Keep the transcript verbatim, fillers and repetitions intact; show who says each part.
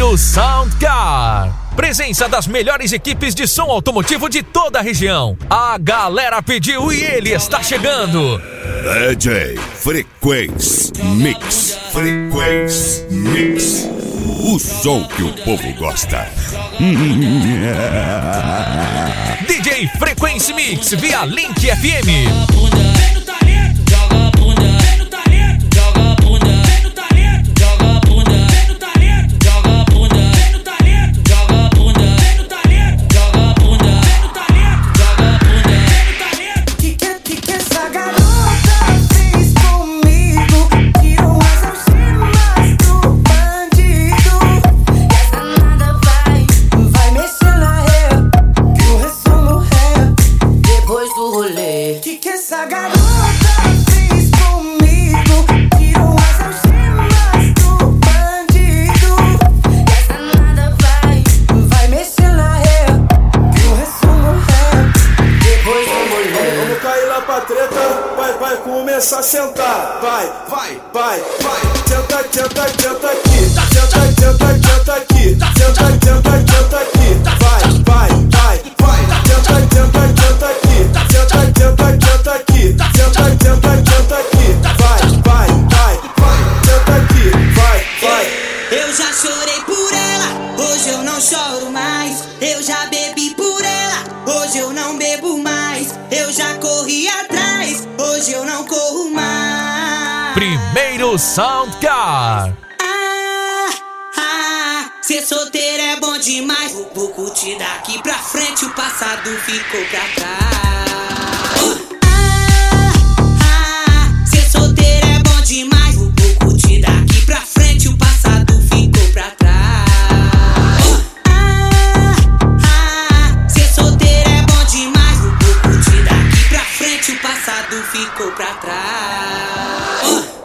Speaker 1: Primeiro Soundcar. Presença das melhores equipes de som automotivo de toda a região. A galera pediu e ele está chegando.
Speaker 2: D J Frequency Mix. Frequency Mix. O som que o povo gosta.
Speaker 1: D J Frequency Mix via Link F M.
Speaker 3: Começa a sentar, vai, vai, vai, vai. Senta, senta, senta aqui. Senta, senta, senta aqui. Senta, senta, senta aqui. Vai, vai, vai, vai. Senta, senta, senta aqui. Senta, senta, senta aqui. Senta, senta, senta aqui. Vai, vai, vai, vai. Senta aqui, vai, vai.
Speaker 4: Eu já chorei por ela, hoje eu não choro mais. Eu já bebi por ela, hoje eu não bebo mais. Eu já corri atrás, hoje eu não corro mais.
Speaker 1: Primeiro Soundcar.
Speaker 4: Ah, ah, ser solteiro é bom demais. Vou, vou curtir daqui pra frente, o passado ficou pra trás. Ah, ah, ser solteiro é bom demais. Vou, vou curtir daqui pra frente, o passado ficou pra trás. Ah, ah, ser solteiro é bom demais. Vou, vou curtir daqui pra frente, o passado ficou pra trás.